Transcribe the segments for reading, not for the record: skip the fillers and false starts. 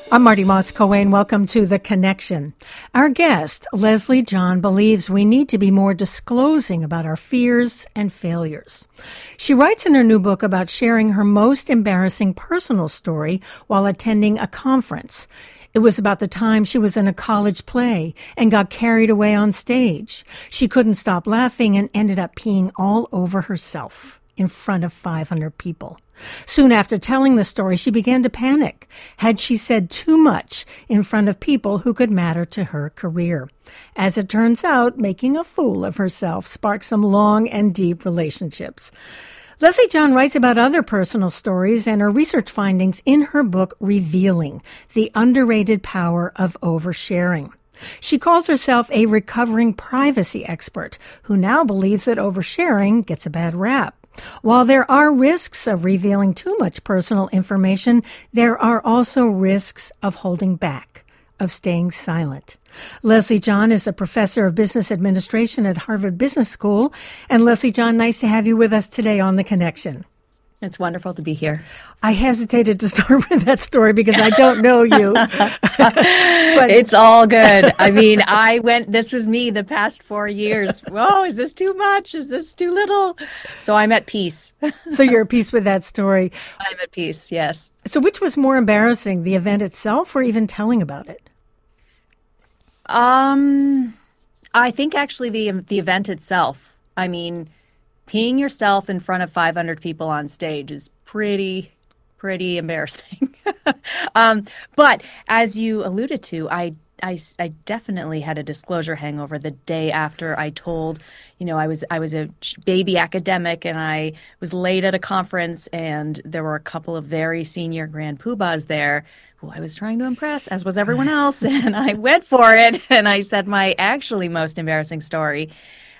I'm Marty Moss-Coane. Welcome to The Connection. Our guest, Leslie John, believes we need to be more disclosing about our fears and failures. She writes in her new book about sharing her most embarrassing personal story while attending a conference. It was about the time she was in a college play and got carried away on stage. She couldn't stop laughing and ended up peeing all over herself in front of 500 people. Soon after telling the story, she began to panic. Had she said too much in front of people who could matter to her career? As it turns out, making a fool of herself sparked some long and deep relationships. Leslie John writes about other personal stories and her research findings in her book, Revealing: The Underrated Power of Oversharing. She calls herself a recovering privacy expert who now believes that oversharing gets a bad rap. While there are risks of revealing too much personal information, there are also risks of holding back, of staying silent. Leslie John is a professor of business administration at Harvard Business School. And Leslie John, nice to have you with us today on The Connection. It's wonderful to be here. I hesitated to start with that story because I don't know you. But it's all good. I mean, this was me the past 4 years. Whoa, is this too much? Is this too little? So I'm at peace. So you're at peace with that story. I'm at peace, yes. So which was more embarrassing, the event itself or even telling about it? I think actually the event itself. I mean, peeing yourself in front of 500 people on stage is pretty embarrassing. But as you alluded to, I definitely had a disclosure hangover the day after I told, I was a baby academic and I was late at a conference and there were a couple of very senior grand poobahs there who I was trying to impress, as was everyone else. And I went for it and I said my actually most embarrassing story.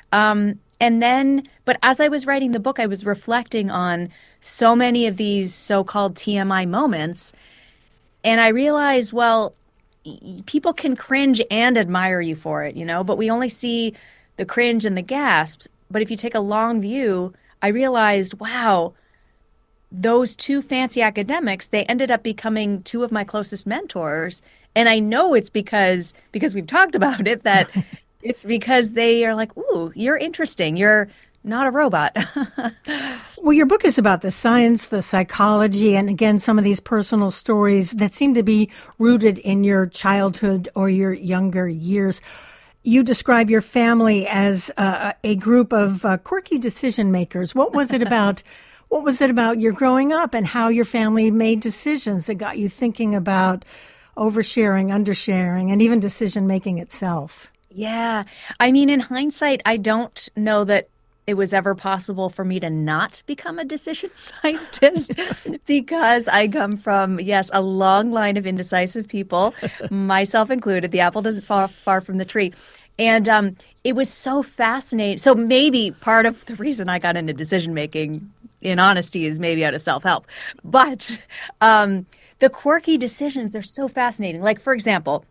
But as I was writing the book, I was reflecting on so many of these so-called TMI moments. And I realized, well, people can cringe and admire you for it, but we only see the cringe and the gasps. But if you take a long view, I realized, wow, those two fancy academics, they ended up becoming two of my closest mentors. And I know it's because we've talked about it, that it's because they are like, ooh, you're interesting. You're not a robot. Well, your book is about the science, the psychology, and again, some of these personal stories that seem to be rooted in your childhood or your younger years. You describe your family as a group of quirky decision makers. What was it about? What was it about your growing up and how your family made decisions that got you thinking about oversharing, undersharing, and even decision making itself? Yeah. I mean, in hindsight, I don't know that it was ever possible for me to not become a decision scientist because I come from, yes, a long line of indecisive people, myself included. The apple doesn't fall far from the tree. And it was so fascinating. So maybe part of the reason I got into decision making, in honesty, is maybe out of self-help. But the quirky decisions, they're so fascinating. Like, for example,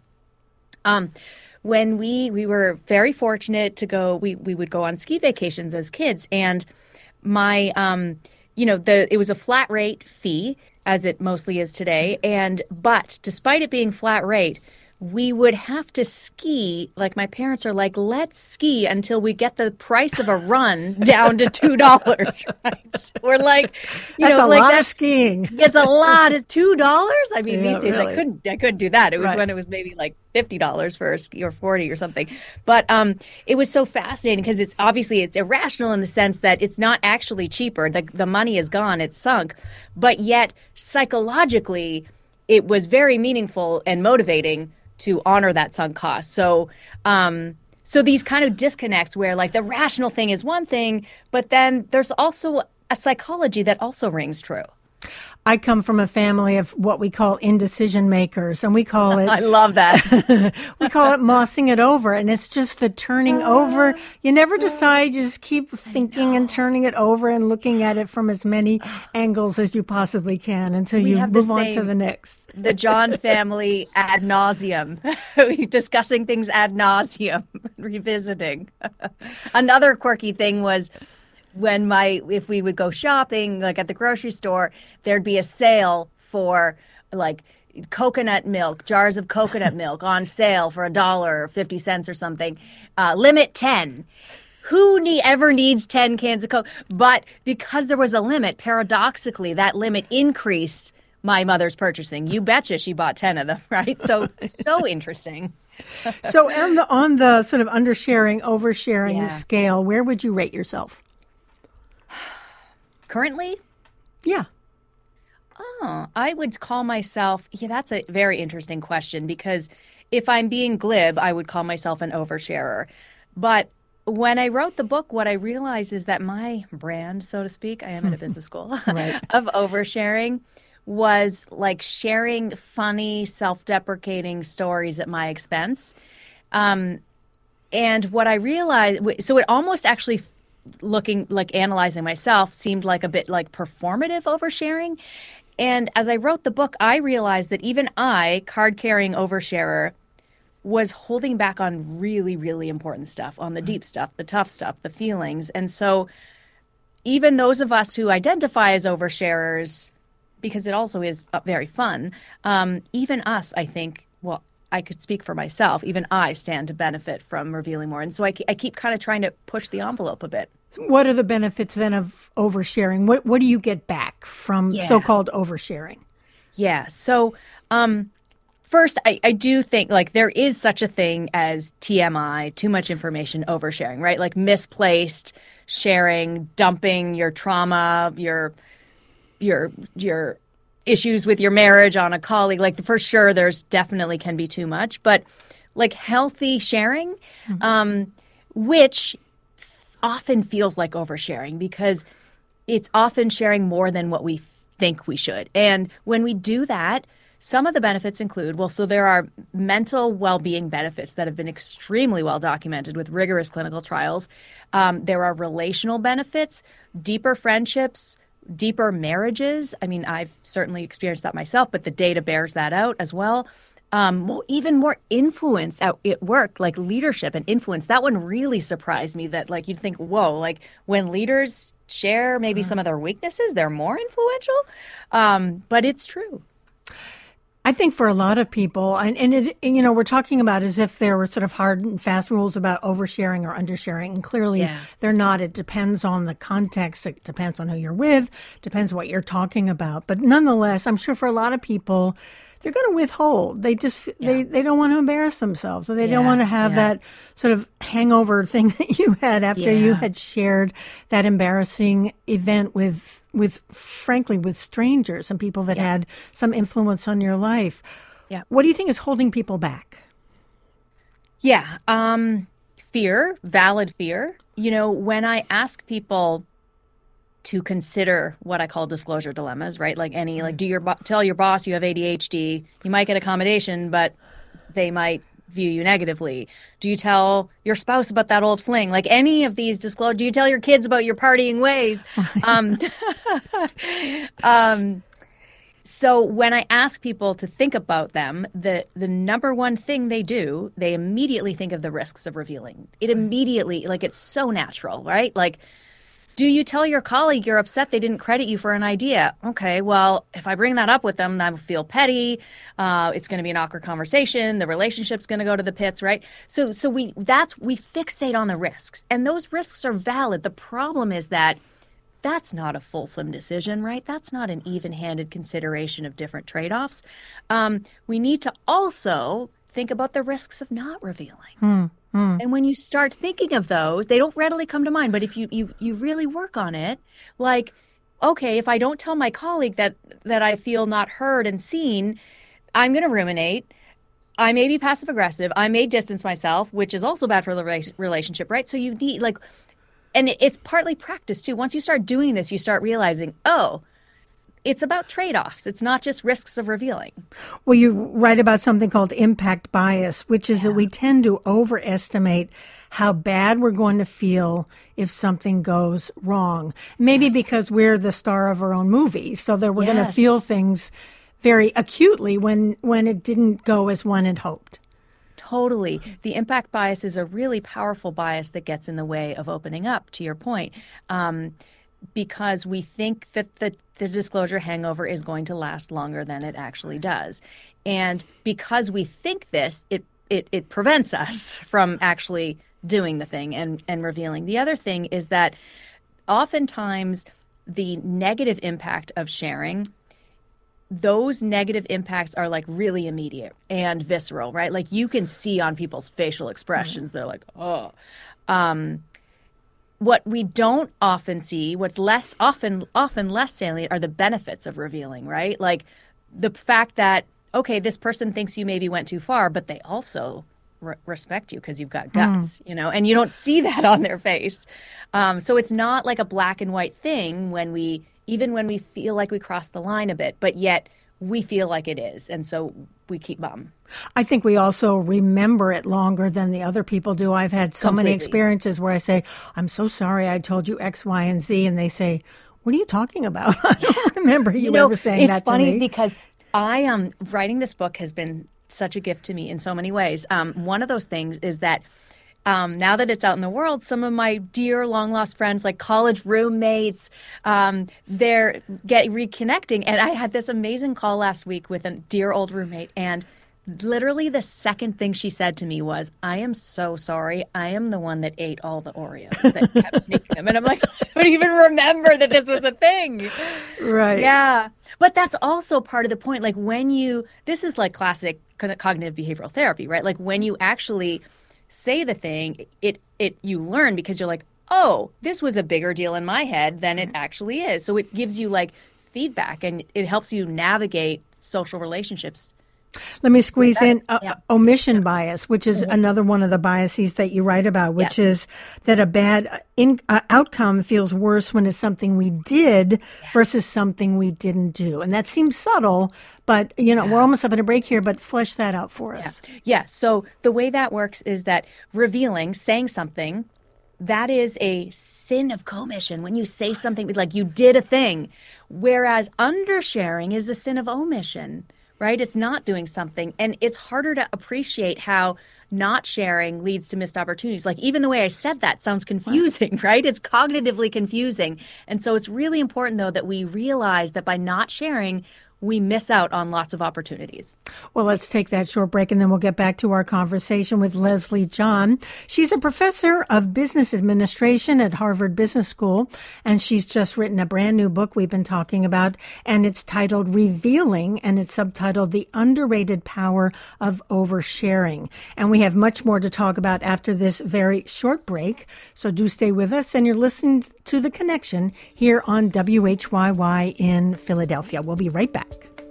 when we were very fortunate to go, we would go on ski vacations as kids, and my, it was a flat rate fee, as it mostly is today. But despite it being flat rate, we would have to ski. Like, my parents are like, let's ski until we get the price of a run down to $2. Right? So we're like, that's a lot of skiing. It's a lot. It's $2. I mean, these days really. I couldn't do that. It was Right. when it was maybe like $50 for a ski, or $40 or something. But it was so fascinating because it's irrational in the sense that it's not actually cheaper. The money is gone. It's sunk. But yet psychologically, it was very meaningful and motivating to honor that sunk cost. So these kind of disconnects where, like, the rational thing is one thing, but then there's also a psychology that also rings true. I come from a family of what we call indecision makers, and we call it... I love that. We call it mossing it over, and it's just the turning over. You never decide. You just keep thinking and turning it over and looking at it from as many angles as you possibly can until you move on to the next. The John family ad nauseum, discussing things ad nauseum, revisiting. Another quirky thing was... if we would go shopping, like at the grocery store, there'd be a sale for, like, coconut milk, jars of coconut milk on sale for $1.50 or something. Limit 10. Who ever needs 10 cans of Coke? But because there was a limit, paradoxically, that limit increased my mother's purchasing. You betcha she bought 10 of them, right? So interesting. So on the sort of undersharing, oversharing scale, where would you rate yourself? Currently? Yeah. Oh, I would call myself, that's a very interesting question, because if I'm being glib, I would call myself an oversharer. But when I wrote the book, what I realized is that my brand, so to speak, I am at a business school, of oversharing was like sharing funny, self-deprecating stories at my expense. And what I realized, so it almost actually looking like analyzing myself seemed like a bit like performative oversharing. And as I wrote the book, I realized that even I, card-carrying oversharer, was holding back on really, really important stuff, on the deep stuff, the tough stuff, the feelings. And so even those of us who identify as oversharers, because it also is very fun, even us, I think, well, I could speak for myself, even I stand to benefit from revealing more. And so I keep kind of trying to push the envelope a bit. What are the benefits then of oversharing? What do you get back from so-called oversharing? Yeah. So first, I do think like there is such a thing as TMI, too much information oversharing, right? Like misplaced sharing, dumping your trauma, your issues with your marriage on a colleague. Like for sure, there's definitely can be too much, but like healthy sharing, which often feels like oversharing because it's often sharing more than what we think we should. And when we do that, some of the benefits include, so there are mental well-being benefits that have been extremely well documented with rigorous clinical trials. There are relational benefits, deeper friendships, deeper marriages. I mean, I've certainly experienced that myself, but the data bears that out as well. Even more influence at work, like leadership and influence. That one really surprised me that like you'd think, whoa, like when leaders share maybe some of their weaknesses, they're more influential. But it's true. I think for a lot of people, and it, we're talking about as if there were sort of hard and fast rules about oversharing or undersharing, and clearly they're not. It depends on the context. It depends on who you're with, depends what you're talking about. But nonetheless, I'm sure for a lot of people, they're going to withhold. They just they don't want to embarrass themselves, so they don't want to have that sort of hangover thing that you had after you had shared that embarrassing event with frankly with strangers and people that had some influence on your life. Yeah. What do you think is holding people back? Yeah. Fear, valid fear. When I ask people to consider what I call disclosure dilemmas, right? Like tell your boss you have ADHD, you might get accommodation, but they might view you negatively. Do you tell your spouse about that old fling? Like any of these disclosure, do you tell your kids about your partying ways? So when I ask people to think about them, the number one thing they do, they immediately think of the risks of revealing. It immediately, like it's so natural, right? Like, do you tell your colleague you're upset they didn't credit you for an idea? Okay, well, if I bring that up with them, I will feel petty. It's going to be an awkward conversation. The relationship's going to go to the pits, right? So we fixate on the risks, and those risks are valid. The problem is that that's not a fulsome decision, right? That's not an even-handed consideration of different trade-offs. We need to also think about the risks of not revealing. And when you start thinking of those, they don't readily come to mind. But if you really work on it, like, okay, if I don't tell my colleague that I feel not heard and seen, I'm going to ruminate. I may be passive aggressive. I may distance myself, which is also bad for the relationship, right? So you need and it's partly practice too. Once you start doing this, you start realizing, it's about trade-offs. It's not just risks of revealing. Well, you write about something called impact bias, which is that we tend to overestimate how bad we're going to feel if something goes wrong. Maybe because we're the star of our own movie, so that we're going to feel things very acutely when it didn't go as one had hoped. Totally. The impact bias is a really powerful bias that gets in the way of opening up, to your point. because we think that the disclosure hangover is going to last longer than it actually does. And because we think this, it prevents us from actually doing the thing and revealing. The other thing is that oftentimes the negative impact of sharing, those negative impacts are like really immediate and visceral, right? Like you can see on people's facial expressions, they're like, oh. What we don't often see, what's often less salient, are the benefits of revealing, right? Like the fact that, okay, this person thinks you maybe went too far, but they also respect you because you've got guts, and you don't see that on their face. So it's not like a black and white thing even when we feel like we crossed the line a bit, but yet we feel like it is. And so we keep mum. I think we also remember it longer than the other people do. I've had so many experiences where I say, I'm so sorry I told you X, Y, and Z. And they say, what are you talking about? I don't remember you ever saying that to me. It's funny because writing this book has been such a gift to me in so many ways. One of those things is that now that it's out in the world, some of my dear long lost friends, like college roommates, they're reconnecting. And I had this amazing call last week with a dear old roommate, and literally the second thing she said to me was, I am so sorry. I am the one that ate all the Oreos that kept sneaking them. And I'm like, I don't even remember that this was a thing. Right. Yeah. But that's also part of the point. Like this is like classic cognitive behavioral therapy, right? Like when you actually say the thing, you learn because you're like, oh, this was a bigger deal in my head than it actually is. So it gives you like feedback and it helps you navigate social relationships. Let me squeeze in omission bias, which is another one of the biases that you write about, which is that a bad outcome feels worse when it's something we did versus something we didn't do. And that seems subtle, but, we're almost up at a break here, but flesh that out for us. Yeah. So the way that works is that saying something, that is a sin of commission. When you say something like you did a thing, whereas undersharing is a sin of omission. Right? It's not doing something. And it's harder to appreciate how not sharing leads to missed opportunities. Like even the way I said that sounds confusing, right? It's cognitively confusing. And so it's really important, though, that we realize that by not sharing, we miss out on lots of opportunities. Well, let's take that short break and then we'll get back to our conversation with Leslie John. She's a professor of business administration at Harvard Business School, and she's just written a brand new book we've been talking about, and it's titled Revealing, and it's subtitled The Underrated Power of Oversharing. And we have much more to talk about after this very short break, so do stay with us. And you're listening to The Connection here on WHYY in Philadelphia. We'll be right back.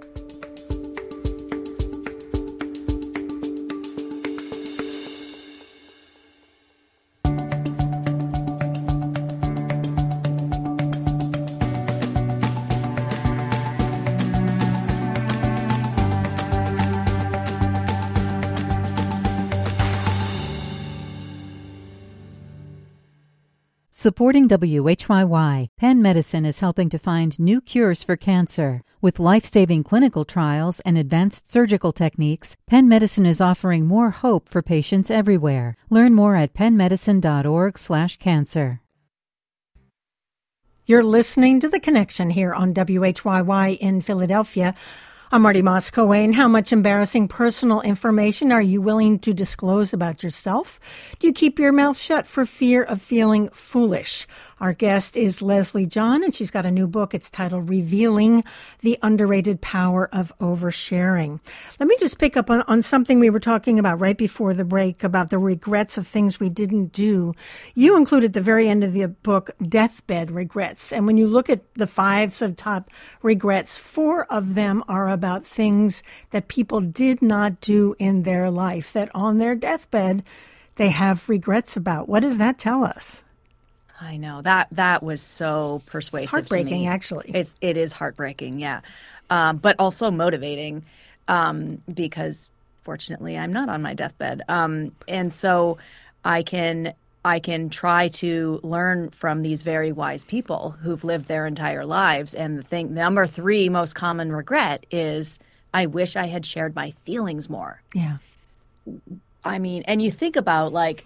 Supporting WHYY, Penn Medicine is helping to find new cures for cancer. With life-saving clinical trials and advanced surgical techniques, Penn Medicine is offering more hope for patients everywhere. Learn more at pennmedicine.org/cancer. You're listening to The Connection here on WHYY in Philadelphia. I'm Marty Moscoe. How much embarrassing personal information are you willing to disclose about yourself? Do you keep your mouth shut for fear of feeling foolish? Our guest is Leslie John, and she's got a new book. It's titled Revealing: The Underrated Power of Oversharing. Let me just pick up on something we were talking about right before the break about the regrets of things we didn't do. You include at the very end of the book deathbed regrets. And when you look at the 5 top regrets, 4 of them are about things that people did not do in their life, that on their deathbed they have regrets about. What does that tell us? I know that was so persuasive. Heartbreaking, to me. Actually. It is heartbreaking, yeah, but also motivating because fortunately I'm not on my deathbed, and so I can try to learn from these very wise people who've lived their entire lives. And number 3 most common regret is, I wish I had shared my feelings more. Yeah. I mean, and you think about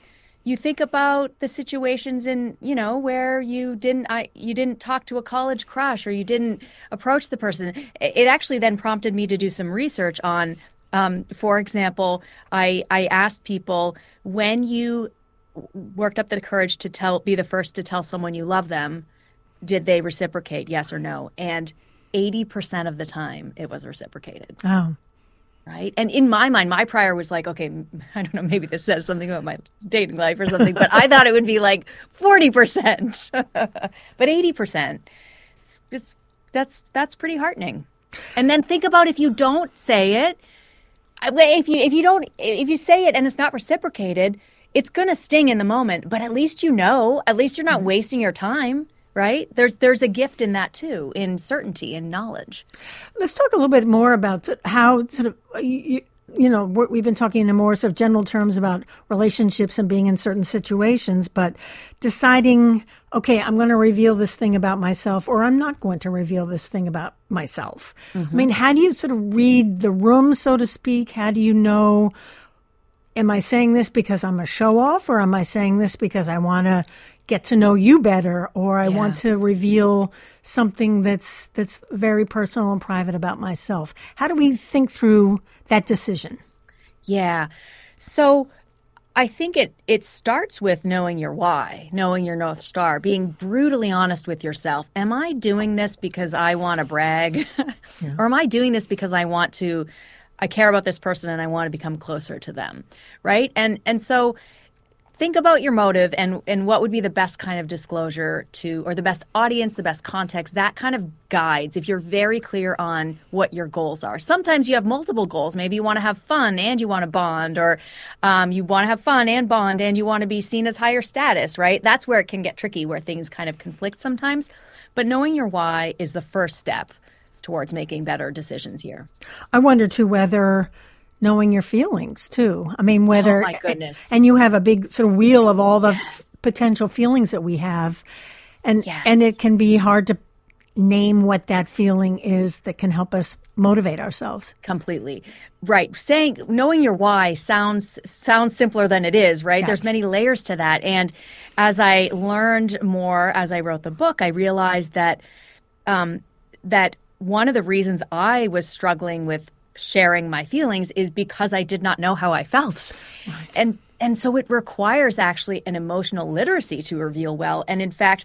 You think about the situations in, where you didn't talk to a college crush or you didn't approach the person. It actually then prompted me to do some research on, for example, I asked people, when you worked up the courage to be the first to tell someone you love them, did they reciprocate, yes or no? And 80% of the time it was reciprocated. Oh. Right. And in my mind, my prior was like, okay, I don't know, maybe this says something about my dating life or something, but I thought it would be like 40%, but 80%. That's pretty heartening. And then think about if you don't say it, if you say it and it's not reciprocated, it's going to sting in the moment, but at least at least you're not wasting your time. Right? There's a gift in that too, in certainty and knowledge. Let's talk a little bit more about how sort of, we've been talking in more sort of general terms about relationships and being in certain situations, but deciding, okay, I'm going to reveal this thing about myself or I'm not going to reveal this thing about myself. Mm-hmm. I mean, how do you sort of read the room, so to speak? How do you know, am I saying this because I'm a show off or am I saying this because I want to get to know you better, or I want to reveal something that's very personal and private about myself? How do we think through that decision? Yeah. So I think it starts with knowing your why, knowing your North Star, being brutally honest with yourself. Am I doing this because I want to brag? Yeah. Or am I doing this because I care about this person and I want to become closer to them, right? And so think about your motive and what would be the best kind of disclosure or the best audience, the best context. That kind of guides if you're very clear on what your goals are. Sometimes you have multiple goals. Maybe you want to have fun and you want to bond, or you want to have fun and bond and you want to be seen as higher status, right? That's where it can get tricky, where things kind of conflict sometimes. But knowing your why is the first step towards making better decisions here. I wonder, too, whether knowing your feelings, too. I mean, whether... Oh, my goodness. And you have a big sort of wheel of all the potential feelings that we have. And it can be hard to name what that feeling is that can help us motivate ourselves. Completely. Right. Knowing your why sounds simpler than it is, right? Yes. There's many layers to that. And as I learned more as I wrote the book, I realized that that one of the reasons I was struggling with sharing my feelings is because I did not know how I felt. Right. And so it requires actually an emotional literacy to reveal well. And in fact,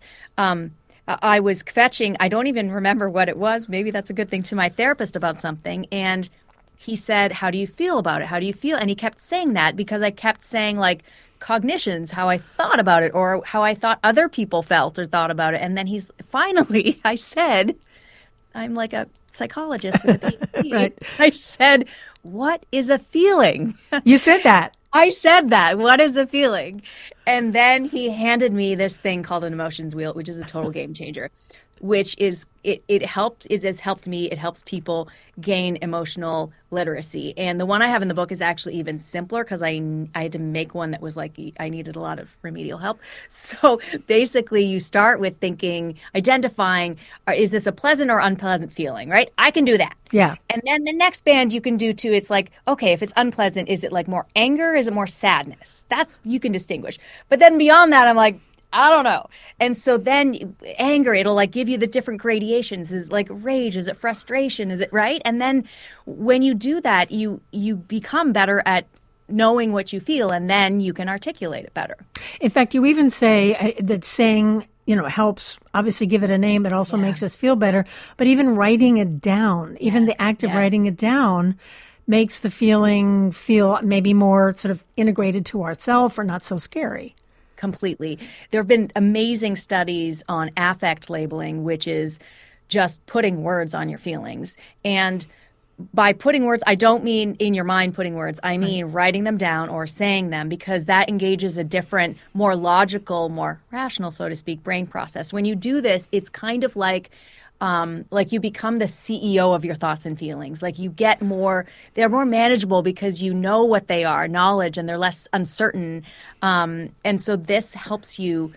I was fetching, I don't even remember what it was. Maybe that's a good thing, to my therapist about something. And he said, how do you feel about it? How do you feel? And he kept saying that because I kept saying like cognitions, how I thought about it or how I thought other people felt or thought about it. And then I said, I'm like a psychologist with a PhD. Right. I said, what is a feeling? You said that. I said that. What is a feeling? And then he handed me this thing called an emotions wheel, which is a total game changer, which is, it has helped me. It helps people gain emotional literacy. And the one I have in the book is actually even simpler because I had to make one that was like, I needed a lot of remedial help. So basically you start with identifying, is this a pleasant or unpleasant feeling, right? I can do that. Yeah. And then the next band you can do too, it's like, okay, if it's unpleasant, is it like more anger? Is it more sadness? You can distinguish. But then beyond that, I'm like, I don't know. And so then anger, it'll like give you the different gradations. Is it like rage? Is it frustration? Is it right? And then when you do that, you become better at knowing what you feel, and then you can articulate it better. In fact, you even say that saying, helps obviously give it a name. It also makes us feel better. But even writing it down, even the act of writing it down makes the feeling feel maybe more sort of integrated to ourselves or not so scary. Completely. There have been amazing studies on affect labeling, which is just putting words on your feelings. And by putting words, I don't mean in your mind putting words. I mean writing them down or saying them, because that engages a different, more logical, more rational, so to speak, brain process. When you do this, it's kind of like you become the CEO of your thoughts and feelings. Like they're more manageable because you know what they are, knowledge, and they're less uncertain. And so this helps you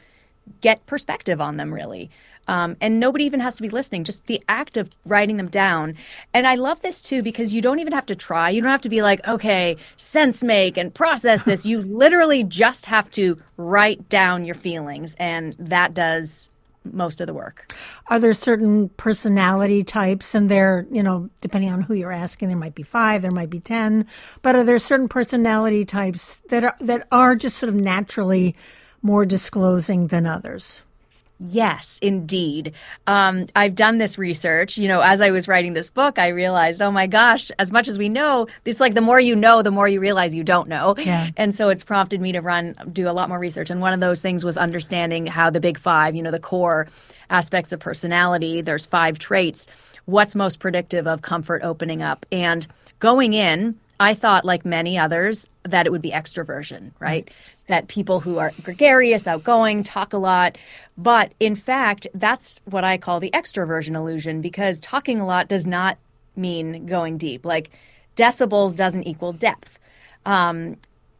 get perspective on them, really. And nobody even has to be listening, just the act of writing them down. And I love this too, because you don't even have to try. You don't have to be like, okay, sense make and process this. You literally just have to write down your feelings. And that does most of the work. Are there certain personality types, and there, depending on who you're asking, there might be 5, there might be 10, but are there certain personality types that are just sort of naturally more disclosing than others? Yes, indeed. I've done this research. As I was writing this book, I realized, oh my gosh, as much as we know, it's like the more you know, the more you realize you don't know. Yeah. And so it's prompted me to do a lot more research. And one of those things was understanding how the big 5, the core aspects of personality, there's 5 traits. What's most predictive of comfort opening up? And going in, I thought, like many others, that it would be extroversion, right? That people who are gregarious, outgoing, talk a lot. But in fact, that's what I call the extroversion illusion, because talking a lot does not mean going deep. Like decibels doesn't equal depth. But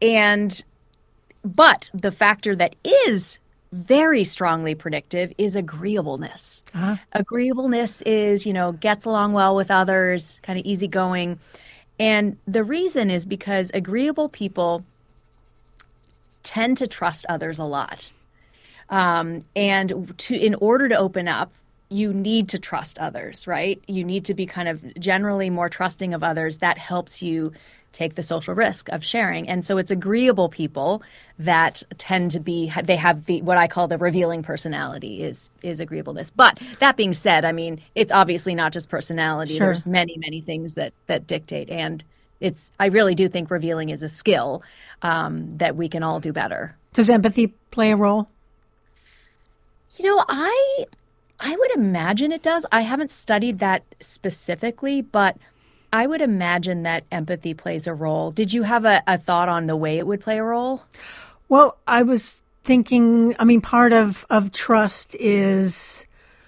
the factor that is very strongly predictive is agreeableness. Uh-huh. Agreeableness is, gets along well with others, kind of easygoing. And the reason is because agreeable people tend to trust others a lot. In order to open up, you need to trust others, right? You need to be kind of generally more trusting of others. That helps you take the social risk of sharing. And so it's agreeable people that tend to be, they have what I call the revealing personality is agreeableness. But that being said, I mean, it's obviously not just personality. Sure. There's many, many things that dictate. And I really do think revealing is a skill that we can all do better. Does empathy play a role? I would imagine it does. I haven't studied that specifically, but I would imagine that empathy plays a role. Did you have a thought on the way it would play a role? Well, I was thinking, part of trust is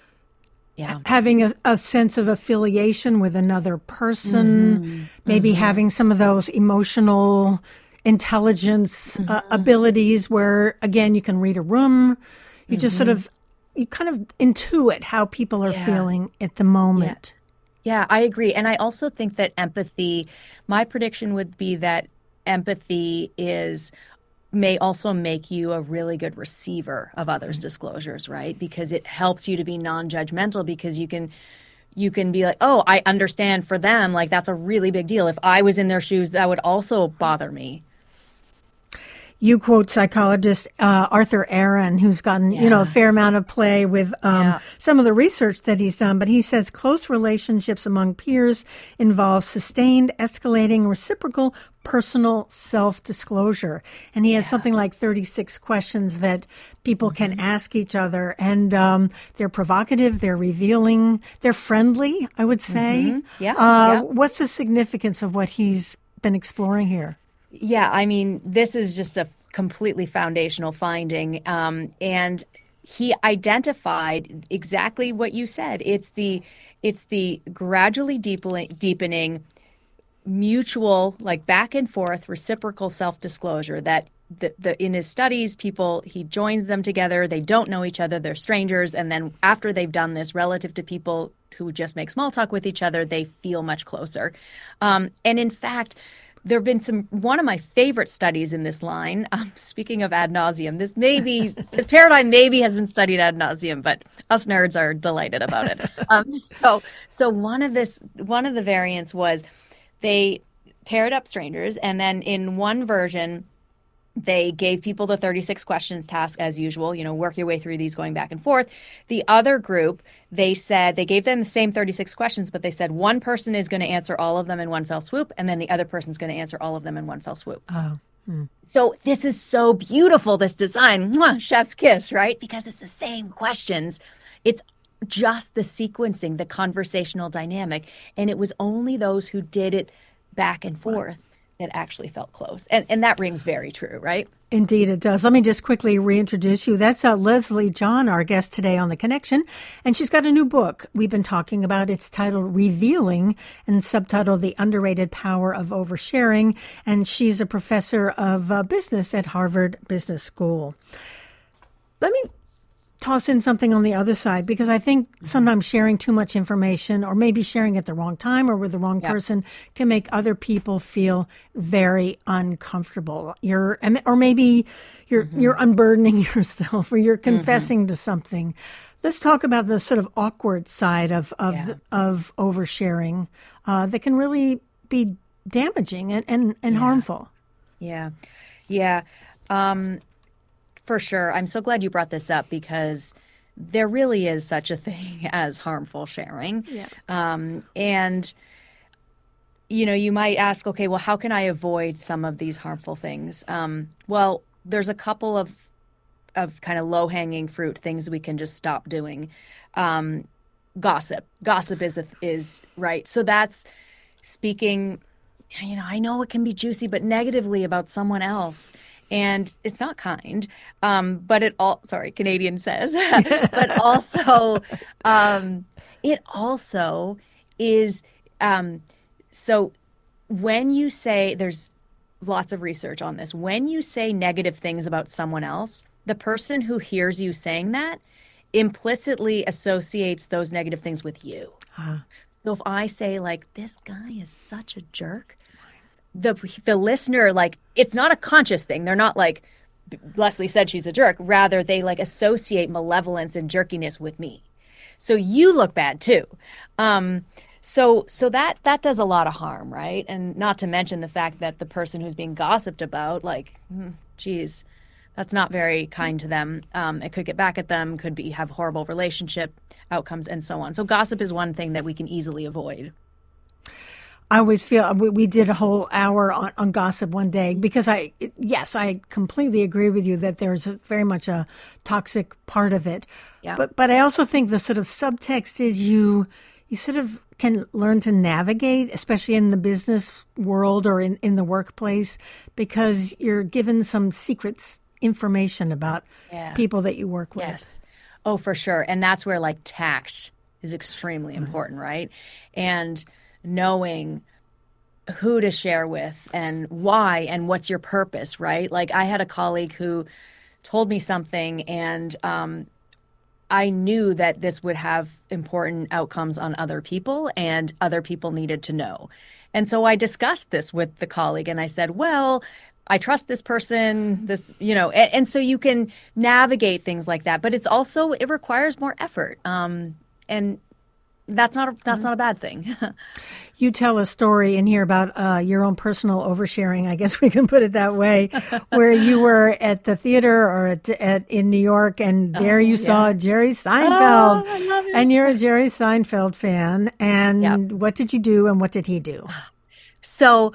having a sense of affiliation with another person, maybe having some of those emotional intelligence abilities where, again, you can read a room. You just you kind of intuit how people are feeling at the moment. Yeah, I agree. And I also think that empathy, my prediction would be that empathy may also make you a really good receiver of others' disclosures, right? Because it helps you to be non-judgmental, because you can be like, oh, I understand for them, like that's a really big deal. If I was in their shoes, that would also bother me. You quote psychologist Arthur Aron, who's gotten a fair amount of play with some of the research that he's done. But he says close relationships among peers involve sustained, escalating, reciprocal, personal self-disclosure. And he has something like 36 questions that people can ask each other. And they're provocative, they're revealing, they're friendly, I would say. What's the significance of what he's been exploring here? Yeah, this is just a completely foundational finding. And he identified exactly what you said. It's the gradually deepening mutual, like back and forth, reciprocal self-disclosure that in his studies, he joins them together. They don't know each other. They're strangers. And then after they've done this, relative to people who just make small talk with each other, they feel much closer. And in fact, there have been one of my favorite studies in this line. Speaking of ad nauseum, this paradigm maybe has been studied ad nauseum, but us nerds are delighted about it. So one of the variants was they paired up strangers, and then in one version, they gave people the 36 questions task as usual, work your way through these going back and forth. The other group, they gave them the same 36 questions, but they said one person is going to answer all of them in one fell swoop, and then the other person's going to answer all of them in one fell swoop. Oh. So this is so beautiful, this design. Mwah, chef's kiss, right? Because it's the same questions. It's just the sequencing, the conversational dynamic. And it was only those who did it back and forth that actually felt close. And that rings very true, right? Indeed, it does. Let me just quickly reintroduce you. That's Leslie John, our guest today on The Connection. And she's got a new book we've been talking about. It's titled Revealing and subtitled The Underrated Power of Oversharing. And she's a professor of business at Harvard Business School. Let me toss in something on the other side, because I think sometimes sharing too much information, or maybe sharing at the wrong time or with the wrong person, can make other people feel very uncomfortable. Or maybe you're unburdening yourself, or you're confessing to something. Let's talk about the sort of awkward side of oversharing that can really be damaging and harmful. Yeah. For sure. I'm so glad you brought this up, because there really is such a thing as harmful sharing. Yeah. And, you might ask, okay, well, how can I avoid some of these harmful things? Well, there's a couple of kind of low-hanging fruit things we can just stop doing. Gossip. Gossip is right. So that's speaking, I know it can be juicy, but negatively about someone else. And it's not kind, but Canadian says, but also, it also is, so when you say, there's lots of research on this, when you say negative things about someone else, the person who hears you saying that implicitly associates those negative things with you. So if I say, like, this guy is such a jerk, the listener, like, it's not a conscious thing. They're not like, Leslie said she's a jerk. Rather, they like associate malevolence and jerkiness with me. So you look bad too. So that does a lot of harm, right? And not to mention the fact that the person who's being gossiped about, like, geez, that's not very kind to them. It could get back at them, have horrible relationship outcomes, and so on. So gossip is one thing that we can easily avoid. I always feel we did a whole hour on gossip one day, because I completely agree with you that there's very much a toxic part of it. Yeah. But I also think the sort of subtext is you sort of can learn to navigate, especially in the business world or in the workplace, because you're given some secrets, information about people that you work with. Yes. Oh, for sure. And that's where, like, tact is extremely important, right? And knowing who to share with and why and what's your purpose, right? Like, I had a colleague who told me something, and I knew that this would have important outcomes on other people, and other people needed to know. And so I discussed this with the colleague, and I said, well, I trust this person, and so you can navigate things like that. But it requires more effort. And that's not a bad thing. You tell a story in here about your own personal oversharing, I guess we can put it that way, where you were at the theater or in New York, and there you saw Jerry Seinfeld. Oh, I love it. And you're a Jerry Seinfeld fan. And What did you do, and what did he do? So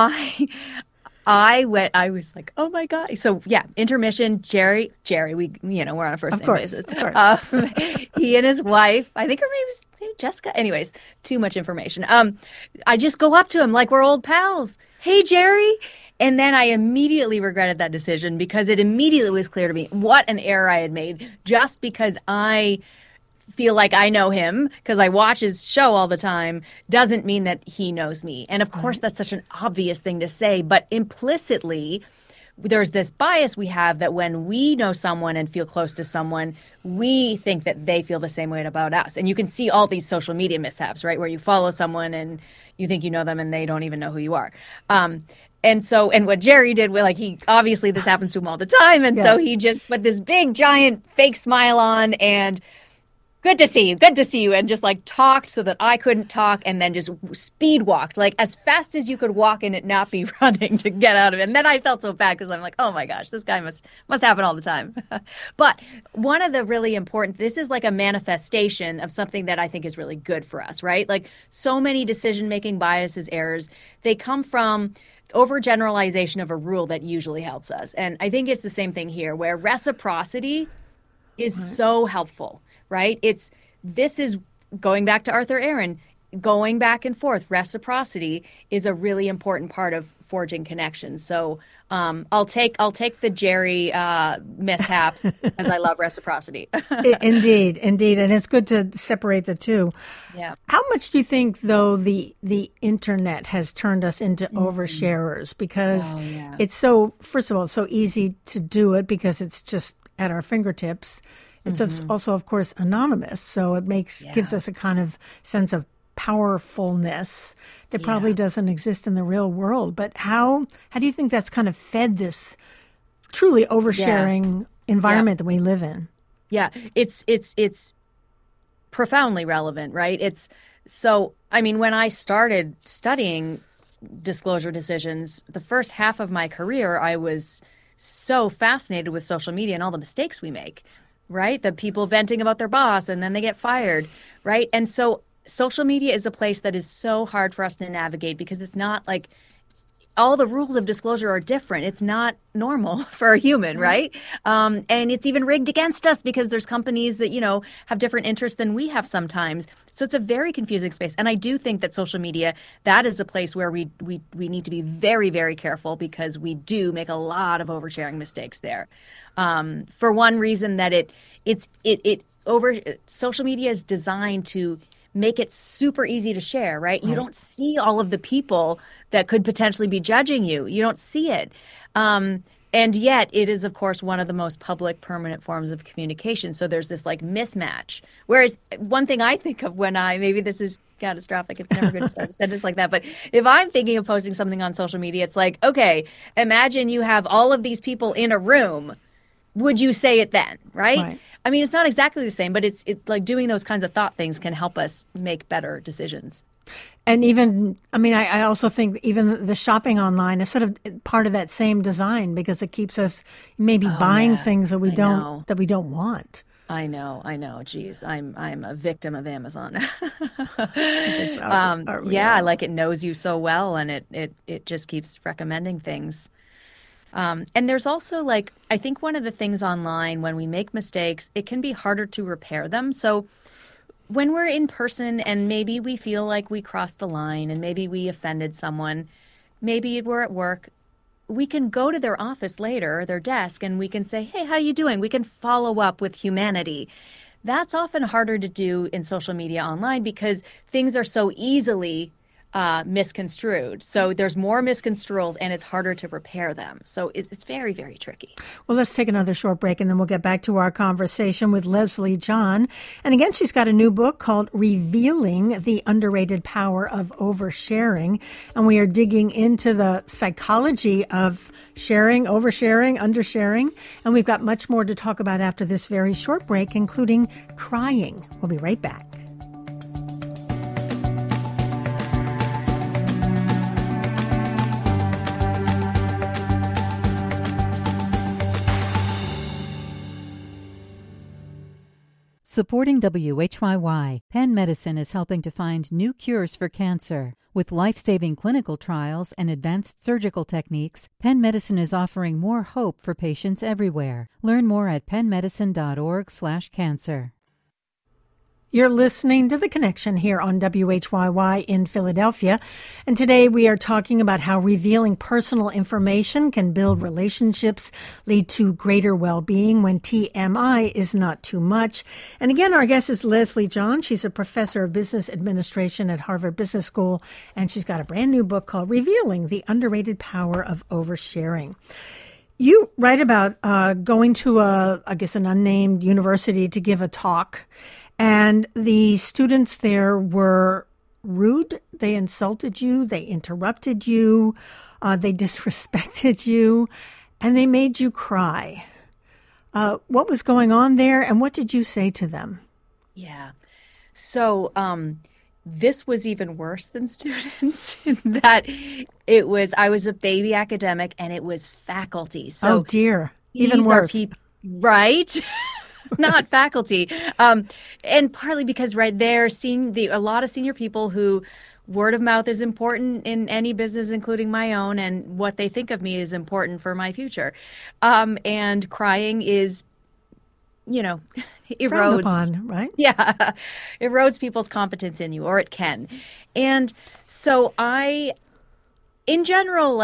I was like, oh my God. So intermission, Jerry, we're on a first name basis. Of course. He and his wife, I think her name was Jessica. Anyways, too much information. I just go up to him like we're old pals. Hey, Jerry. And then I immediately regretted that decision, because it immediately was clear to me what an error I had made, just because I feel like I know him because I watch his show all the time doesn't mean that he knows me. And of course, that's such an obvious thing to say, but implicitly, there's this bias we have that when we know someone and feel close to someone, we think that they feel the same way about us. And you can see all these social media mishaps, right? Where you follow someone and you think you know them and they don't even know who you are. And what Jerry did, obviously this happens to him all the time. And so he just put this big, giant fake smile on and good to see you, and just like talked so that I couldn't talk, and then just speed walked like as fast as you could walk and it not be running to get out of it. And then I felt so bad because I'm like, oh my gosh, this guy must happen all the time. But one of the really important, this is like a manifestation of something that I think is really good for us, right? Like, so many decision-making biases, errors, they come from overgeneralization of a rule that usually helps us. And I think it's the same thing here, where reciprocity is so helpful. Right? This is going back to Arthur Aaron, going back and forth. Reciprocity is a really important part of forging connections. So I'll take the Jerry mishaps as I love reciprocity. Indeed. And it's good to separate the two. Yeah. How much do you think, though, the internet has turned us into oversharers? Because it's so, first of all, it's so easy to do it because it's just at our fingertips. It's also, of course, anonymous. So it gives us a kind of sense of powerfulness that probably doesn't exist in the real world. But how do you think that's kind of fed this truly oversharing environment that we live in? Yeah, it's profoundly relevant, right? So, I mean, when I started studying disclosure decisions, the first half of my career, I was so fascinated with social media and all the mistakes we make, right? The people venting about their boss and then they get fired, right? And so social media is a place that is so hard for us to navigate because it's not like all the rules of disclosure are different. It's not normal for a human, right? And it's even rigged against us because there's companies that, have different interests than we have sometimes. So it's a very confusing space. And I do think that social media, that is a place where we need to be very, very careful because we do make a lot of oversharing mistakes there. For one reason that social media is designed to make it super easy to share, right? You don't see all of the people that could potentially be judging you. You don't see it. And yet it is, of course, one of the most public, permanent forms of communication. So there's this like mismatch. Whereas one thing I think of maybe this is catastrophic. It's never going to start a sentence like that. But if I'm thinking of posting something on social media, it's like, okay, imagine you have all of these people in a room. Would you say it then, right? I mean, it's not exactly the same, but it's like doing those kinds of thought things can help us make better decisions. And even, I also think even the shopping online is sort of part of that same design because it keeps us maybe buying things that we don't want. I know. Geez, I'm a victim of Amazon. Like it knows you so well, and it just keeps recommending things. And there's also I think one of the things online when we make mistakes, it can be harder to repair them. So when we're in person and maybe we feel like we crossed the line and maybe we offended someone, maybe we're at work, we can go to their office later, their desk, and we can say, hey, how you doing? We can follow up with humanity. That's often harder to do in social media online because things are so easily misconstrued. So there's more misconstruals and it's harder to repair them. So it's very, very tricky. Well, let's take another short break and then we'll get back to our conversation with Leslie John. And again, she's got a new book called Revealing the Underrated Power of Oversharing. And we are digging into the psychology of sharing, oversharing, undersharing. And we've got much more to talk about after this very short break, including crying. We'll be right back. Supporting WHYY, Penn Medicine is helping to find new cures for cancer. With life-saving clinical trials and advanced surgical techniques, Penn Medicine is offering more hope for patients everywhere. Learn more at pennmedicine.org/cancer. You're listening to The Connection here on WHYY in Philadelphia. And today we are talking about how revealing personal information can build relationships, lead to greater well-being when TMI is not too much. And again, our guest is Leslie John. She's a professor of business administration at Harvard Business School, and she's got a brand new book called Revealing the Underrated Power of Oversharing. You write about going to an unnamed university to give a talk. And the students there were rude. They insulted you. They interrupted you. They disrespected you. And they made you cry. What was going on there? And what did you say to them? Yeah. So this was even worse than students in that I was a baby academic and it was faculty. So oh, dear. Even worse. Right? Not faculty. And partly because they're seeing a lot of senior people who word of mouth is important in any business, including my own, and what they think of me is important for my future. And crying is, erodes. Frowned upon, right? Yeah. Erodes people's competence in you, or it can. And so in general,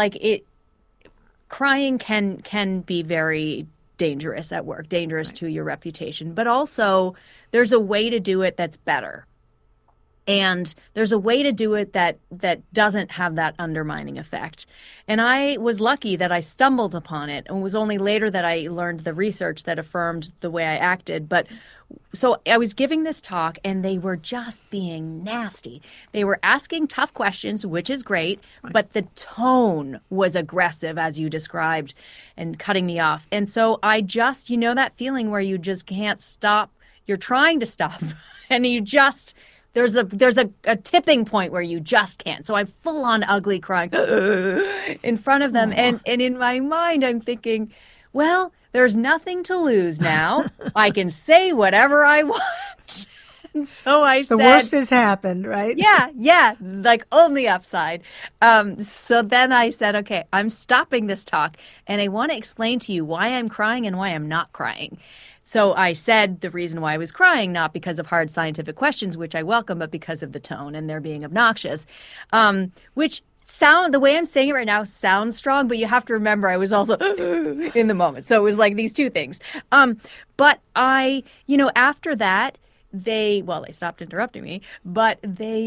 crying can be very dangerous at work, dangerous to your reputation. But also, there's a way to do it that's better. And there's a way to do it that doesn't have that undermining effect. And I was lucky that I stumbled upon it, and it was only later that I learned the research that affirmed the way I acted. But so I was giving this talk, and they were just being nasty. They were asking tough questions, which is great, but the tone was aggressive, as you described, and cutting me off. And so I just, that feeling where you just can't stop. You're trying to stop, and you just... There's a tipping point where you just can't. So I'm full on ugly crying in front of them. And in my mind, I'm thinking, well, there's nothing to lose now. I can say whatever I want. And so I said... The worst has happened, right? Yeah, like on the upside. So then I said, okay, I'm stopping this talk, and I want to explain to you why I'm crying and why I'm not crying. So I said the reason why I was crying, not because of hard scientific questions, which I welcome, but because of the tone and they're being obnoxious, which the way I'm saying it right now sounds strong, but you have to remember I was also in the moment. So it was like these two things. But after that, they stopped interrupting me, but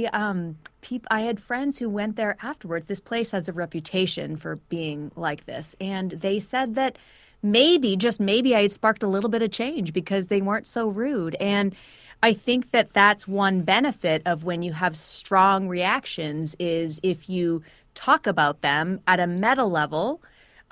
I had friends who went there afterwards. This place has a reputation for being like this. And they said that maybe, just maybe, I had sparked a little bit of change because they weren't so rude. And I think that that's one benefit of when you have strong reactions is if you talk about them at a meta level,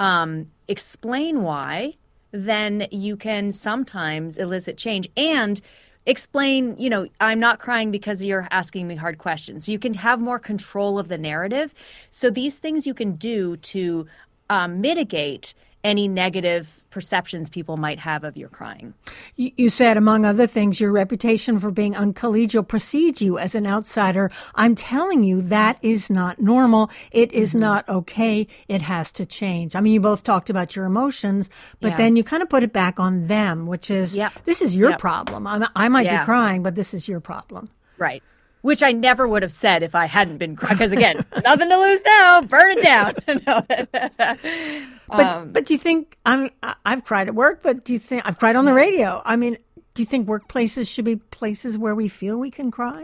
explain why, then you can sometimes elicit change and explain, I'm not crying because you're asking me hard questions. So you can have more control of the narrative. So these things you can do to mitigate any negative perceptions people might have of your crying. You said, among other things, your reputation for being uncollegial precedes you as an outsider. I'm telling you, that is not normal. It is not okay. It has to change. I mean, you both talked about your emotions, but then you kind of put it back on them, which is, this is your problem. I might be crying, but this is your problem. Right. Which I never would have said if I hadn't been crying. Because again, nothing to lose now. Burn it down. But do you think, I've cried at work, but do you think, I've cried on the radio. I mean, do you think workplaces should be places where we feel we can cry?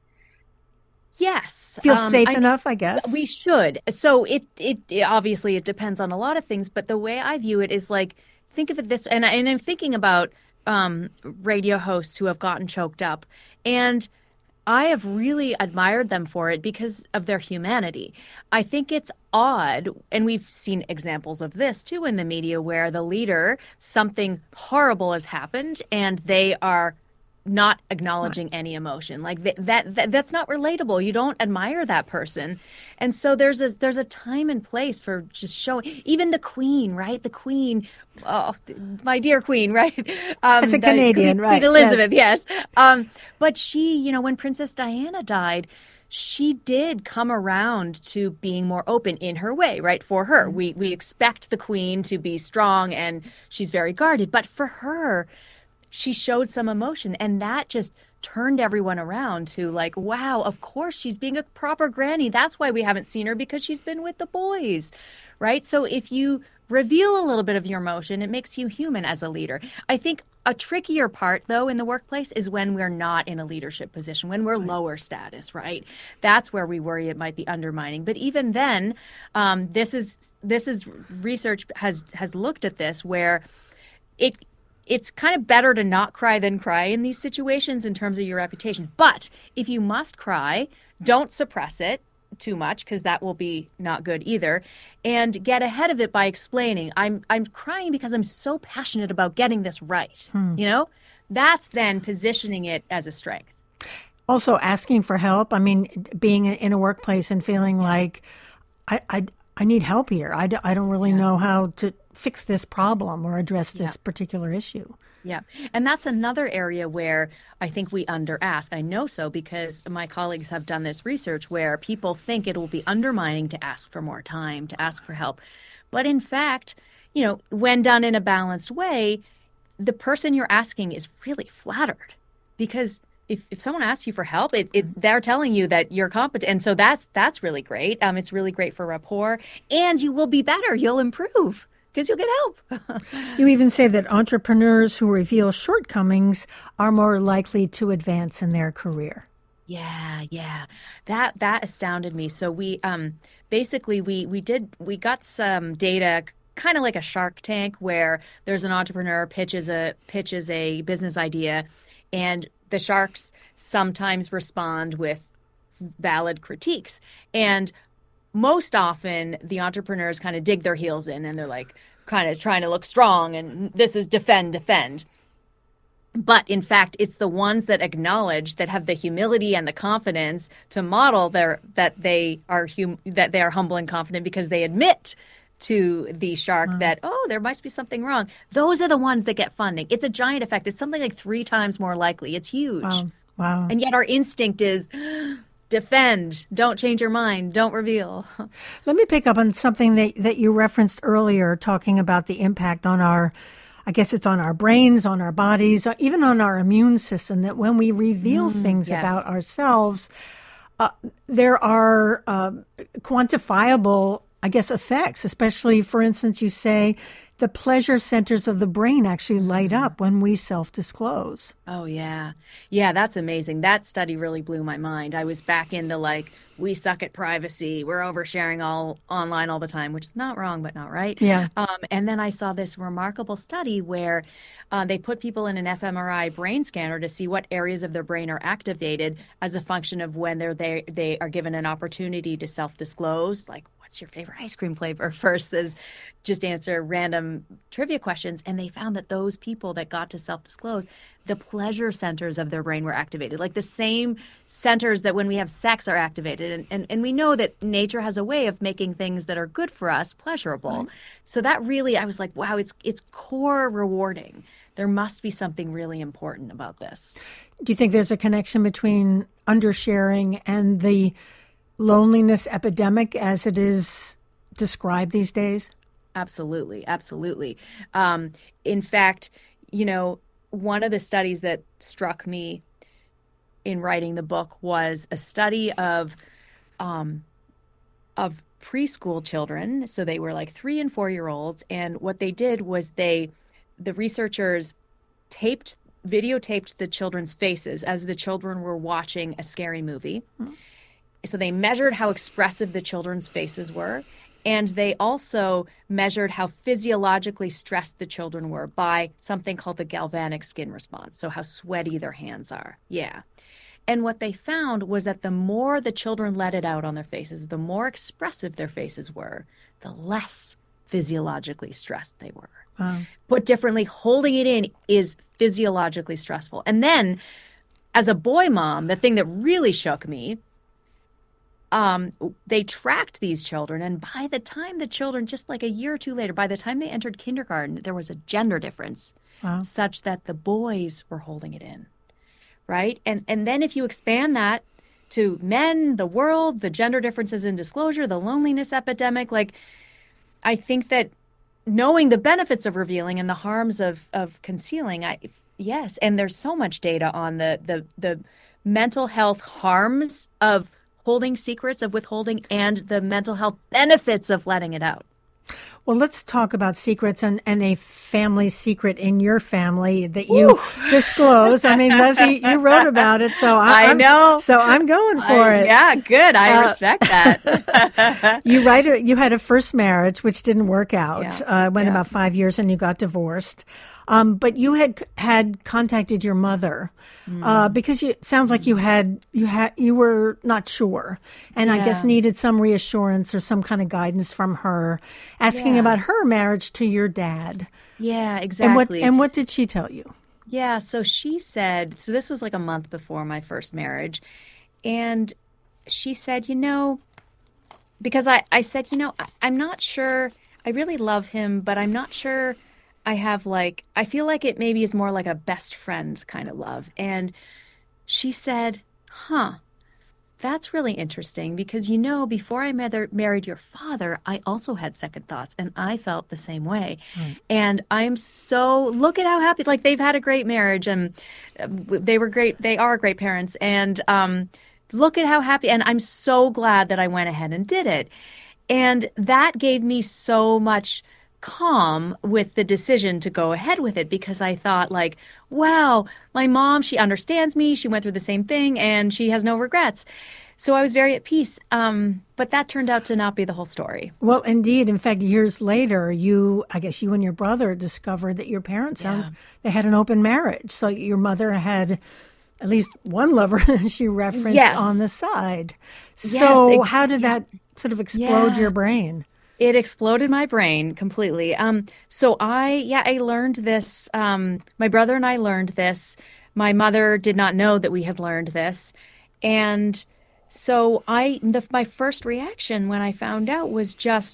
Yes. Feel safe enough, I guess. We should. So it obviously it depends on a lot of things, but the way I view it is like, think of it this, and I'm thinking about radio hosts who have gotten choked up, and I have really admired them for it because of their humanity. I think it's odd, and we've seen examples of this too in the media, where the leader, something horrible has happened, and they are not acknowledging any emotion. Like that's not relatable. You don't admire that person. And so there's a time and place for just showing, even the Queen, right? The Queen, oh, my dear Queen, right? As a Canadian, right? Queen Elizabeth, yes. But she, when Princess Diana died, she did come around to being more open in her way, right? For her, we expect the Queen to be strong, and she's very guarded. But for her, she showed some emotion, and that just turned everyone around to like, wow, of course she's being a proper granny. That's why we haven't seen her, because she's been with the boys, right? So if you reveal a little bit of your emotion, it makes you human as a leader. I think a trickier part, though, in the workplace is when we're not in a leadership position, when we're lower status, right? That's where we worry it might be undermining. But even then, this is research has looked at this, where it's kind of better to not cry than cry in these situations in terms of your reputation. But if you must cry, don't suppress it too much, because that will be not good either. And get ahead of it by explaining, I'm crying because I'm so passionate about getting this right. That's then positioning it as a strength. Also asking for help. I mean, being in a workplace and feeling like I need help here. I don't really know how to fix this problem or address this particular issue. Yeah. And that's another area where I think we under-ask. I know so because my colleagues have done this research where people think it will be undermining to ask for more time, to ask for help. But in fact, when done in a balanced way, the person you're asking is really flattered, because if someone asks you for help, they're telling you that you're competent. And so that's really great. It's really great for rapport, and you will be better. You'll improve because you'll get help. You even say that entrepreneurs who reveal shortcomings are more likely to advance in their career. Yeah, yeah. That astounded me. So we basically we got some data kind of like a Shark Tank where there's an entrepreneur pitches a business idea and the sharks sometimes respond with valid critiques. And most often the entrepreneurs kind of dig their heels in and they're like kind of trying to look strong and this is defend. But in fact, it's the ones that acknowledge, that have the humility and the confidence to model that they are humble and confident because they admit to the shark that, oh, there must be something wrong. Those are the ones that get funding. It's a giant effect. It's something like 3 times more likely. It's huge. Wow. And yet our instinct is defend, don't change your mind, don't reveal. Let me pick up on something that you referenced earlier, talking about the impact on I guess it's on our brains, on our bodies, even on our immune system, that when we reveal things yes. about ourselves, there are quantifiable, I guess, effects, especially, for instance, you say the pleasure centers of the brain actually light up when we self-disclose. Oh, yeah. Yeah, that's amazing. That study really blew my mind. I was back in the we suck at privacy. We're oversharing all online all the time, which is not wrong, but not right. Yeah. And then I saw this remarkable study where they put people in an fMRI brain scanner to see what areas of their brain are activated as a function of when they are given an opportunity to self-disclose, like, what's your favorite ice cream flavor, versus just answer random trivia questions. And they found that those people that got to self-disclose, the pleasure centers of their brain were activated, like the same centers that when we have sex are activated. And we know that nature has a way of making things that are good for us pleasurable. Right. So that really, I was like, wow, it's core rewarding. There must be something really important about this. Do you think there's a connection between undersharing and the loneliness epidemic as it is described these days? Absolutely. Absolutely. In fact, one of the studies that struck me in writing the book was a study of preschool children. So they were like 3 and 4-year-olds. And what they did was the researchers videotaped the children's faces as the children were watching a scary movie. Mm-hmm. So they measured how expressive the children's faces were, and they also measured how physiologically stressed the children were by something called the galvanic skin response, so how sweaty their hands are. Yeah. And what they found was that the more the children let it out on their faces, the more expressive their faces were, the less physiologically stressed they were. Wow. Put differently, holding it in is physiologically stressful. And then, as a boy mom, the thing that really shook me, they tracked these children, and by the time the children, just like a year or 2 later, by the time they entered kindergarten, there was a gender difference. Wow. Such that the boys were holding it in, right? And then if you expand that to men, the world, the gender differences in disclosure, the loneliness epidemic, I think that knowing the benefits of revealing and the harms of concealing, yes, and there's so much data on the mental health harms of holding secrets, of withholding, and the mental health benefits of letting it out. Well, let's talk about secrets and a family secret in your family that you disclosed. I mean, Leslie, you wrote about it, so I know. So I'm going for it. Yeah, good. I respect that. You had a first marriage, which didn't work out. Went about 5 years, and you got divorced. But you had contacted your mother because it sounds like you were not sure, and I guess needed some reassurance or some kind of guidance from her, asking about her marriage to your dad. Yeah, exactly. And what did she tell you? Yeah, so she said, so this was like a month before my first marriage, and she said, because I said, I'm not sure. I really love him, but I'm not sure. I feel like it maybe is more like a best friend kind of love. And she said, that's really interesting because, before I married your father, I also had second thoughts and I felt the same way. Right. And look at how happy, they've had a great marriage and they were great. They are great parents. And look at how happy. And I'm so glad that I went ahead and did it. And that gave me so much calm with the decision to go ahead with it because I thought like, wow, my mom, she understands me. She went through the same thing and she has no regrets. So I was very at peace. But that turned out to not be the whole story. Well, indeed. In fact, years later, I guess you and your brother discovered that your parents, they had an open marriage. So your mother had at least one lover she referenced on the side. So how did that sort of explode your brain? It exploded my brain completely. So I learned this. My brother and I learned this. My mother did not know that we had learned this. And so my first reaction when I found out was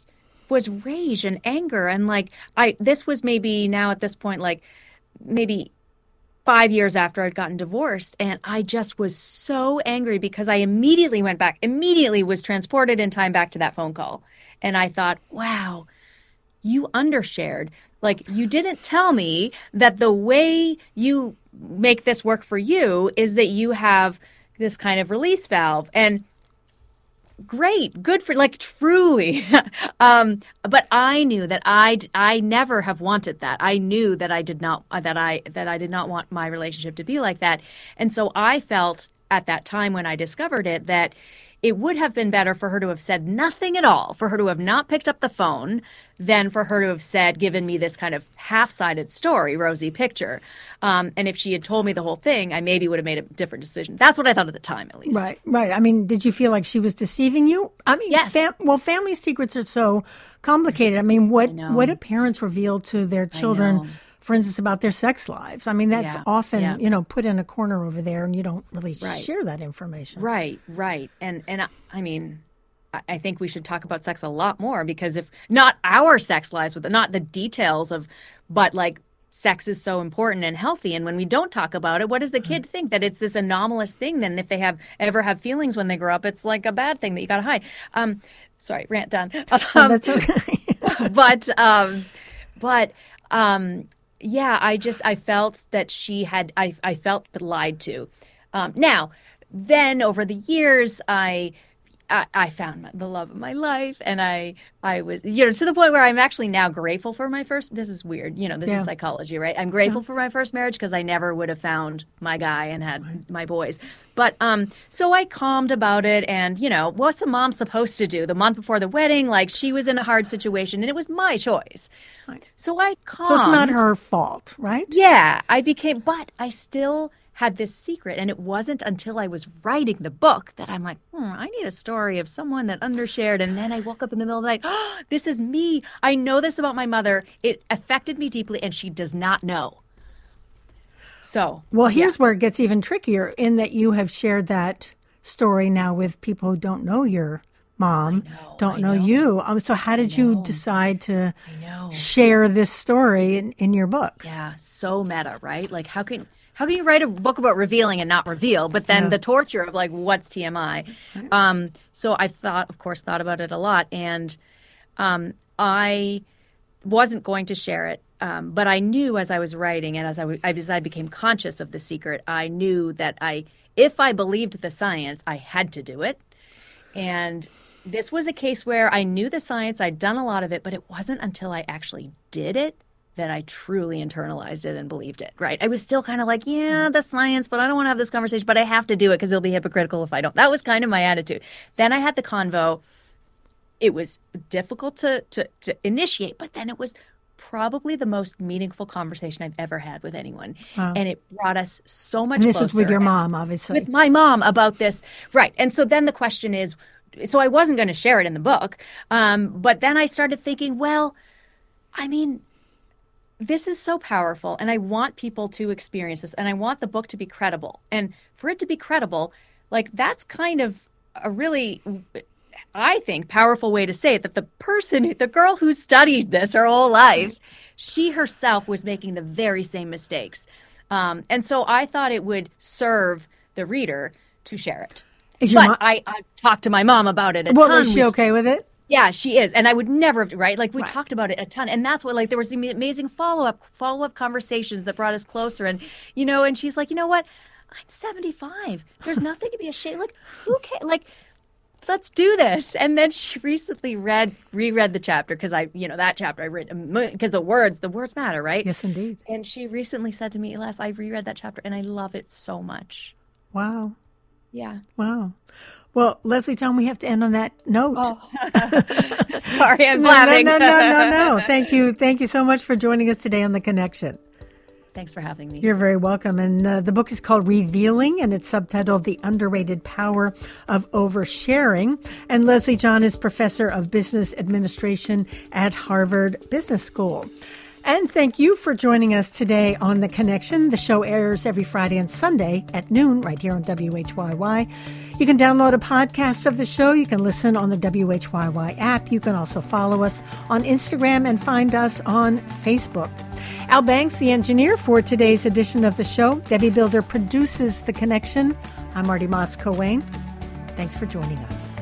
rage and anger. And like, this was maybe now at this point, like maybe 5 years after I'd gotten divorced. And I just was so angry because I immediately was transported in time back to that phone call. And I thought, wow, you undershared. Like, you didn't tell me that the way you make this work for you is that you have this kind of release valve. And great, good for, like, truly. But I knew that I never have wanted that. I knew that I did not want my relationship to be like that. And so I felt at that time when I discovered it that it would have been better for her to have said nothing at all, for her to have not picked up the phone, than for her to have given me this kind of half-sided story, rosy picture. And if she had told me the whole thing, I maybe would have made a different decision. That's what I thought at the time, at least. Right. I mean, did you feel like she was deceiving you? I mean, yes. Family secrets are so complicated. I mean, what do parents reveal to their children, for instance, about their sex lives? I mean, that's often, put in a corner over there and you don't really share that information. Right. And I mean, I think we should talk about sex a lot more because if not our sex lives, not the details but like sex is so important and healthy. And when we don't talk about it, what does the kid think? That it's this anomalous thing? Then if they ever have feelings when they grow up, it's like a bad thing that you got to hide. Sorry, rant done. That's okay. I felt that I felt lied to. Now, then over the years, I found the love of my life, and I was, to the point where I'm actually now grateful for my first. This is weird, this is psychology, right? I'm grateful for my first marriage because I never would have found my guy and had my boys. But so I calmed about it, and what's a mom supposed to do? The month before the wedding, like she was in a hard situation, and it was my choice. Right. So I calmed. So it's not her fault, right? Yeah, but I still had this secret, and it wasn't until I was writing the book that I'm like, I need a story of someone that undershared. And then I woke up in the middle of the night, this is me. I know this about my mother. It affected me deeply, and she does not know. So, well, here's where it gets even trickier in that you have shared that story now with people who don't know your mom, don't know you. So how did you decide to share this story in your book? Yeah, so meta, right? Like, how can you write a book about revealing and not reveal? But then the torture of like, what's TMI? So I thought about it a lot, and I wasn't going to share it. But I knew as I was writing and as I became conscious of the secret, I knew that if I believed the science, I had to do it. And this was a case where I knew the science, I'd done a lot of it, but it wasn't until I actually did it that I truly internalized it and believed it, right? I was still kind of like, the science, but I don't want to have this conversation, but I have to do it because it'll be hypocritical if I don't. That was kind of my attitude. Then I had the convo. It was difficult to initiate, but then it was probably the most meaningful conversation I've ever had with anyone. Wow. And it brought us so much closer. And this was with your mom, obviously. With my mom about this. Right. And so then the question is, so I wasn't going to share it in the book, but then I started thinking, well, I mean, this is so powerful, and I want people to experience this, and I want the book to be credible. And for it to be credible, like that's kind of a really, I think, powerful way to say it, that the girl who studied this her whole life, she herself was making the very same mistakes. And so I thought it would serve the reader to share it. But I talked to my mom about it a ton. Was she okay with it? Yeah, she is. And I would never have, right? Like, we talked about it a ton. And that's what, like, there was amazing follow-up conversations that brought us closer. And, and she's like, you know what? I'm 75. There's nothing to be ashamed. Like, who cares? Like, let's do this. And then she recently reread the chapter because that chapter I read because the words matter, right? Yes, indeed. And she recently said to me, Les, I reread that chapter and I love it so much. Wow. Yeah. Wow. Well, Leslie John, we have to end on that note. Oh. Sorry, I'm blabbing. No. Thank you. Thank you so much for joining us today on The Connection. Thanks for having me. You're very welcome. And the book is called Revealing, and it's subtitled The Underrated Power of Oversharing. And Leslie John is professor of business administration at Harvard Business School. And thank you for joining us today on The Connection. The show airs every Friday and Sunday at noon right here on WHYY. You can download a podcast of the show. You can listen on the WHYY app. You can also follow us on Instagram and find us on Facebook. Al Banks, the engineer for today's edition of the show. Debbie Builder produces The Connection. I'm Marty Moss-Cowain. Thanks for joining us.